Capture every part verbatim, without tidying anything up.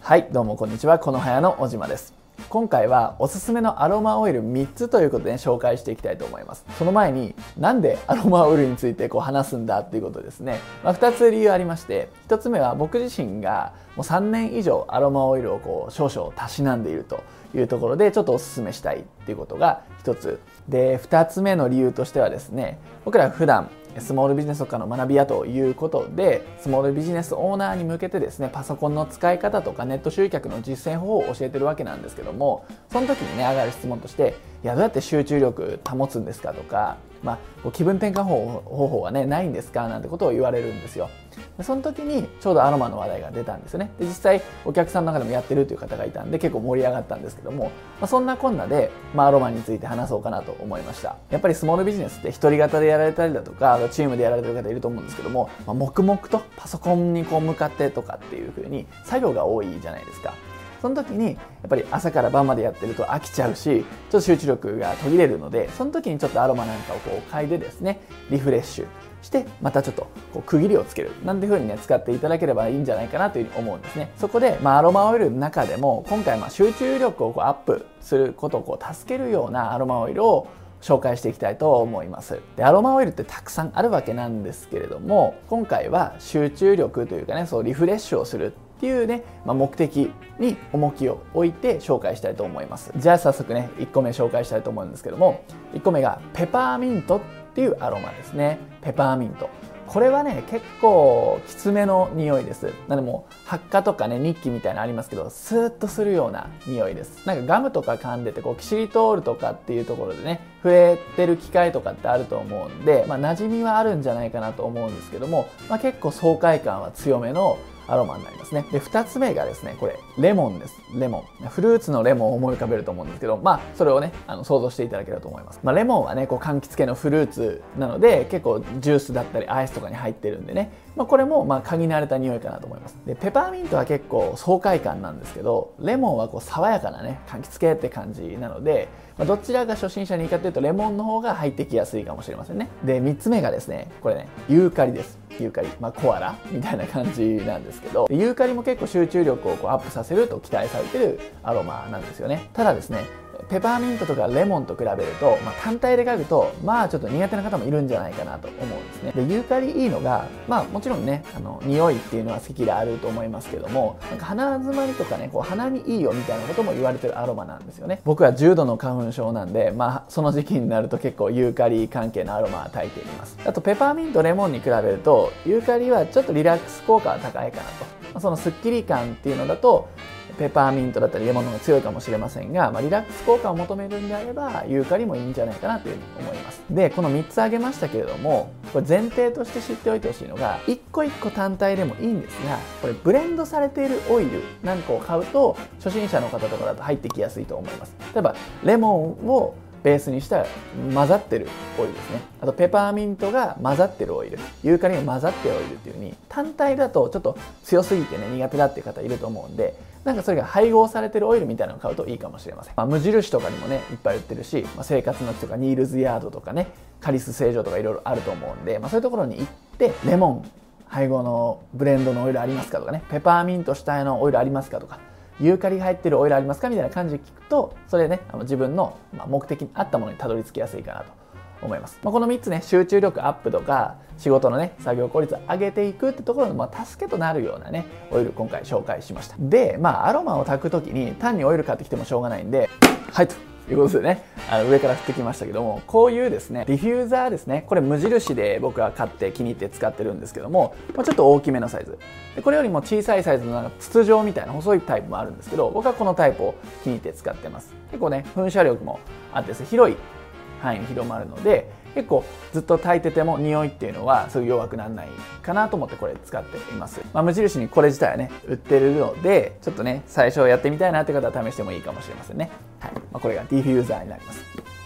はい、どうもこんにちは。このはやの小島です。今回はおすすめのアロマオイルみっつということで、ね、紹介していきたいと思います。その前になんでアロマオイルについてこう話すんだっていうことですね、まあ、ふたつ理由ありまして、ひとつめは僕自身がもうさんねん以上アロマオイルをこう少々たしなんでいるというところで、ちょっとおすすめしたいっていうことがひとつで、ふたつめの理由としてはですね、僕ら普段スモールビジネスとかの学び屋ということで、スモールビジネスオーナーに向けてですね、パソコンの使い方とかネット集客の実践法を教えてるわけなんですけども、その時にね上がる質問として、いやどうやって集中力保つんですかとか、まあ、こう気分転換方法はねないんですかなんてことを言われるんですよ。でその時にちょうどアロマの話題が出たんですよね。で実際お客さんの中でもやってるという方がいたんで結構盛り上がったんですけども、まあ、そんなこんなで、まあ、アロマについて話そうかなと思いました。やっぱりスモールビジネスって一人型でやられたりだとかチームでやられてる方いると思うんですけども、まあ、黙々とパソコンにこう向かってとかっていう風に作業が多いじゃないですか。その時にやっぱり朝から晩までやってると飽きちゃうし、ちょっと集中力が途切れるので、その時にちょっとアロマなんかをこう嗅いでですね、リフレッシュしてまたちょっとこう区切りをつけるなんていう風にね使っていただければいいんじゃないかなというふうに思うんですね。そこで、まあ、アロマオイルの中でも今回まあ集中力をこうアップすることをこう助けるようなアロマオイルを紹介していきたいと思います。でアロマオイルってたくさんあるわけなんですけれども、今回は集中力というかね、そうリフレッシュをするっていうね、まあ、目的に重きを置いて紹介したいと思います。じゃあ早速ねいっこめ紹介したいと思うんですけども、いっこめがペパーミントっていうアロマですね。ペパーミント、これはね結構きつめの匂いです。なのでもう発火とかね日記みたいなのありますけど、スーッとするような匂いです。なんかガムとか噛んでてこうキシリトールとかっていうところでね触れてる機会とかってあると思うんで、まあ、馴染みはあるんじゃないかなと思うんですけども、まあ、結構爽快感は強めのアロマになりますね。でふたつめがですね、これレモンです。レモン、フルーツのレモンを思い浮かべると思うんですけど、まあそれをねあの想像していただければと思います。まあ、レモンはねこう柑橘系のフルーツなので結構ジュースだったりアイスとかに入ってるんでね、まあ、これもまあ嗅ぎ慣れた匂いかなと思います。でペパーミントは結構爽快感なんですけど、レモンはこう爽やかなね柑橘系って感じなので、まあ、どちらが初心者にいいかというとレモンの方が入ってきやすいかもしれませんね。でみっつめがですね、これねユーカリです。ユーカリ、まあ、コアラみたいな感じなんですけど、ユーカリも結構集中力をこうアップさせると期待されているアロマなんですよね。ただですね、ペパーミントとかレモンと比べると、まあ、単体で嗅ぐとまあちょっと苦手な方もいるんじゃないかなと思うんですね。でユーカリいいのが、まあもちろんねあの匂いっていうのは好きであると思いますけども、なんか鼻詰まりとかねこう鼻にいいよみたいなことも言われてるアロマなんですよね。僕は重度の花粉症なんで、まあその時期になると結構ユーカリ関係のアロマは焚いています。あとペパーミントレモンに比べるとユーカリはちょっとリラックス効果は高いかなと。そのスッキリ感っていうのだとペパーミントだったりレモンの方が強いかもしれませんが、まあ、リラックス効果を求めるんであればユーカリもいいんじゃないかなというふうに思います。でこのみっつ挙げましたけれども、これ前提として知っておいてほしいのが、いっこいっこ単体でもいいんですが、これブレンドされているオイルなんかを買うと初心者の方とかだと入ってきやすいと思います。例えばレモンをベースにした混ざってるオイルですね。あとペパーミントが混ざってるオイル、ユーカリが混ざってるオイルっていう風に単体だとちょっと強すぎてね苦手だっていう方いると思うんで、なんかそれが配合されてるオイルみたいなのを買うといいかもしれません。まあ、無印とかにもねいっぱい売ってるし、まあ、生活の木とかニールズヤードとかねカリス成城とかいろいろあると思うんで、まあ、そういうところに行ってレモン配合のブレンドのオイルありますかとかね、ペパーミント主体のオイルありますかとか、ユーカリが入ってるオイルありますかみたいな感じで聞くと、それねあの自分の目的に合ったものにたどり着きやすいかなと思います。まあ、このみっつね、集中力アップとか仕事のね作業効率を上げていくってところの、まあ、助けとなるようなねオイル今回紹介しました。でまあアロマを炊く時に単にオイル買ってきてもしょうがないんで、はいということでね、あの上から振ってきましたけども、こういうですねディフューザーですね、これ無印で僕は買って気に入って使ってるんですけども、まあ、ちょっと大きめのサイズで、これよりも小さいサイズのなんか筒状みたいな細いタイプもあるんですけど、僕はこのタイプを気に入って使ってます。結構ね噴射力もあってですね、広い範囲に広まるので、結構ずっと炊いてても匂いっていうのはすぐ弱くならないかなと思ってこれ使っています。まあ、無印にこれ自体はね売ってるので、ちょっとね最初やってみたいなって方は試してもいいかもしれませんね。はい、まあ、これがディフューザーになります。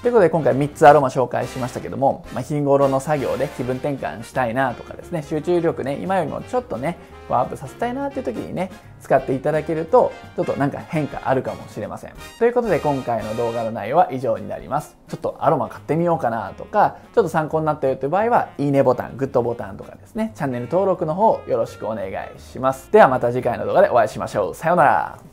ということで今回みっつアロマ紹介しましたけども、まあ、日頃の作業で気分転換したいなとかですね、集中力ね、今よりもちょっとね、こうアップさせたいなっていう時にね、使っていただけると、ちょっとなんか変化あるかもしれません。ということで今回の動画の内容は以上になります。ちょっとアロマ買ってみようかなとか、ちょっと参考になったよという場合は、いいねボタン、グッドボタンとかですね、チャンネル登録の方よろしくお願いします。ではまた次回の動画でお会いしましょう。さようなら。